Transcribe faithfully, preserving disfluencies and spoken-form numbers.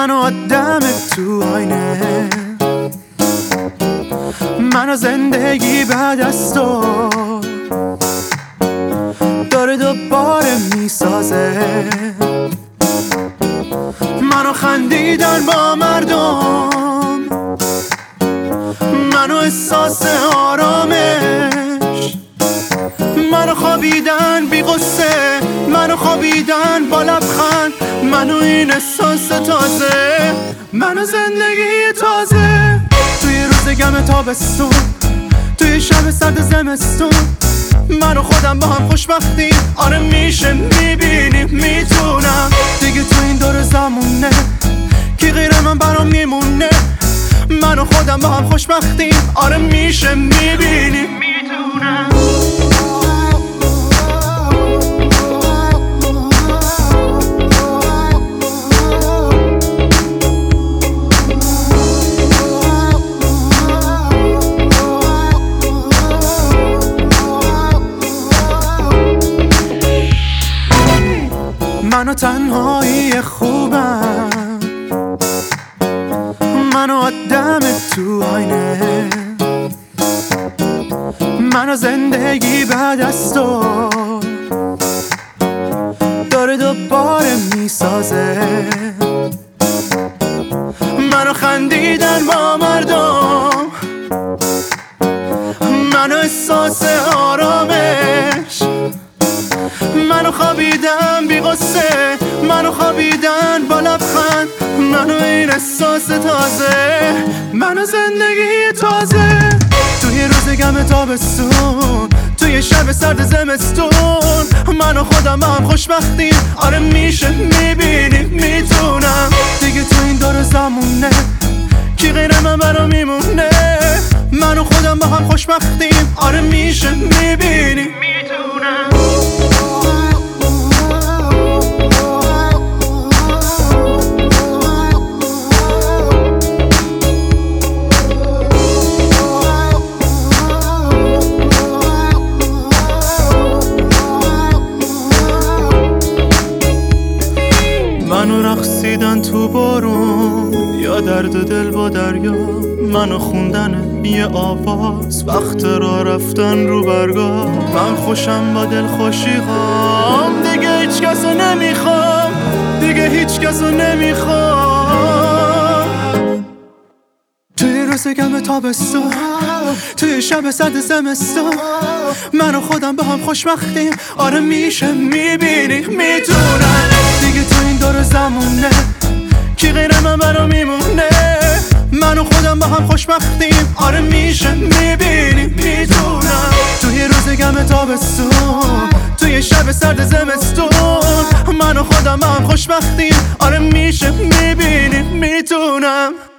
من و آدم تو آینه، من و زندگی بعد از تو داره دوباره میسازه. منو خندیدن با مردم، منو احساس آرامش، منو خوابیدن بی غصه، منو خوابیدن با لبخند، منو این احساس تازه، منو زندگی تازه. توی روز گم تابستون، توی شب سرد زمستون، من و خودم با هم خوشبختیم. آره میشه، میبینیم، میتونم دیگه تو این دور زمونه کی غیر من برام میمونه. من و خودم با هم خوشبختیم. آره میشه، میبینیم، میتونم. منو تنهایی خوبم، منو آدم تو آینه، منو زندگی بعد از تو داره دوباره میسازه. منو خندیدن با مردم، منو احساس آرامش، منو خوابیدن بی غصه، منو خوابیدن با لبخند، منو این احساس تازه، منو زندگی تازه. توی روز گم تابستون، توی شب سرد زمستون، من و خودم با هم خوشبختیم. آره میشه، میبینیم، میتونم دیگه تو این دور زمونه کی غیر من برام میمونه. من و خودم با هم خوشبختیم. آره میشه، میبینیم، میتونم. منو رقصیدن تو بارون یا درد دل با دریا، منو خوندن یه آواز وقت را رفتن رو برگاه. من خوشم با دل خوشیغام، دیگه هیچ کسو نمیخوام، دیگه هیچ کسو نمیخوام. توی روز گم تابستون، توی شب سرد زمستون، من و خودم با هم خوشبختیم. آره میشه، میبینی، میتونم دیگه تو این دور زمونه کی غیر من برام میمونه. من و خودم با هم خوشبختیم. آره میشه، میبینی، میتونم توی روز گم تابستون، توی شب سرد زمستون، من و خودم با هم خوشبختیم. آره میشه، میبینی، میتونم.